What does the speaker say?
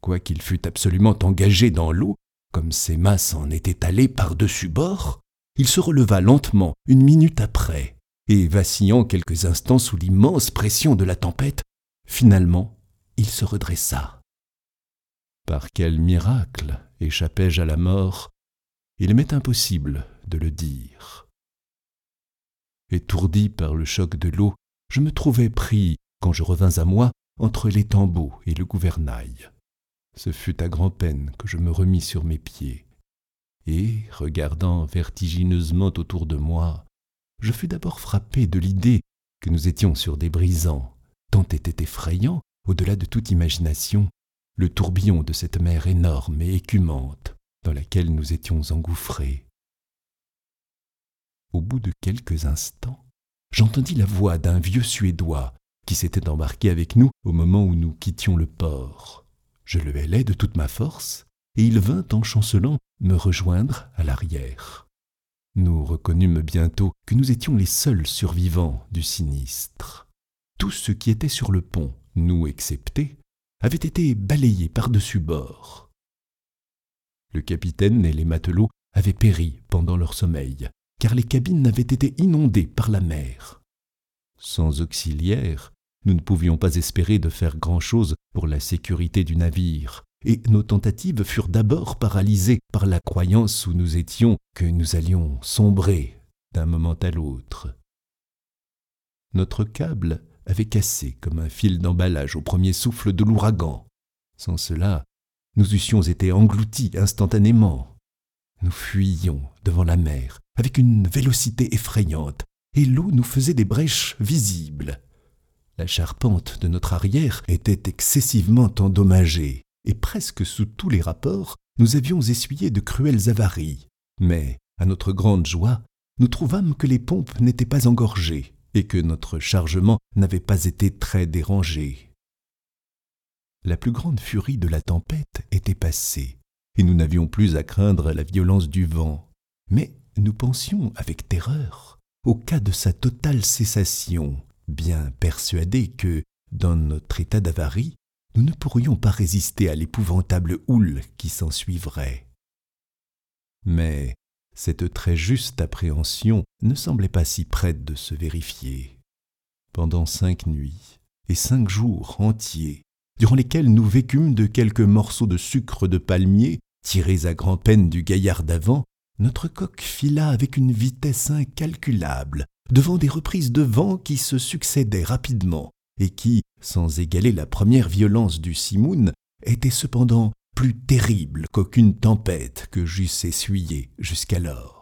quoiqu'il fût absolument engagé dans l'eau, comme ses mâts s'en étaient allés par-dessus bord, il se releva lentement 1 minute après, et vacillant quelques instants sous l'immense pression de la tempête, finalement, il se redressa. Par quel miracle échappai-je à la mort? Il m'est impossible de le dire. Étourdi par le choc de l'eau, je me trouvais pris, quand je revins à moi, entre l'étambot et le gouvernail. Ce fut à grand-peine que je me remis sur mes pieds. Et, regardant vertigineusement autour de moi, je fus d'abord frappé de l'idée que nous étions sur des brisants, tant était effrayant, au-delà de toute imagination, le tourbillon de cette mer énorme et écumante dans laquelle nous étions engouffrés. Au bout de quelques instants, j'entendis la voix d'un vieux Suédois qui s'était embarqué avec nous au moment où nous quittions le port. Je le hélai de toute ma force, et il vint en chancelant me rejoindre à l'arrière. Nous reconnûmes bientôt que nous étions les seuls survivants du sinistre. Tout ce qui était sur le pont, nous exceptés, avait été balayé par-dessus bord. Le capitaine et les matelots avaient péri pendant leur sommeil, car les cabines avaient été inondées par la mer. Sans auxiliaires, nous ne pouvions pas espérer de faire grand-chose pour la sécurité du navire, et nos tentatives furent d'abord paralysées par la croyance où nous étions que nous allions sombrer d'un moment à l'autre. Notre câble avait cassé comme un fil d'emballage au premier souffle de l'ouragan. Sans cela, nous eussions été engloutis instantanément. Nous fuyions devant la mer avec une vélocité effrayante, et l'eau nous faisait des brèches visibles. La charpente de notre arrière était excessivement endommagée, et presque sous tous les rapports, nous avions essuyé de cruelles avaries. Mais, à notre grande joie, nous trouvâmes que les pompes n'étaient pas engorgées et que notre chargement n'avait pas été très dérangé. La plus grande furie de la tempête était passée, et nous n'avions plus à craindre la violence du vent. Mais nous pensions avec terreur au cas de sa totale cessation, bien persuadés que, dans notre état d'avarie, nous ne pourrions pas résister à l'épouvantable houle qui s'ensuivrait. Mais cette très juste appréhension ne semblait pas si prête de se vérifier. Pendant 5 nuits et 5 jours entiers, durant lesquels nous vécûmes de quelques morceaux de sucre de palmier tirés à grand-peine du gaillard d'avant, notre coque fila avec une vitesse incalculable devant des reprises de vent qui se succédaient rapidement et qui, sans égaler la première violence du Simoun, étaient cependant plus terribles qu'aucune tempête que j'eusse essuyée jusqu'alors.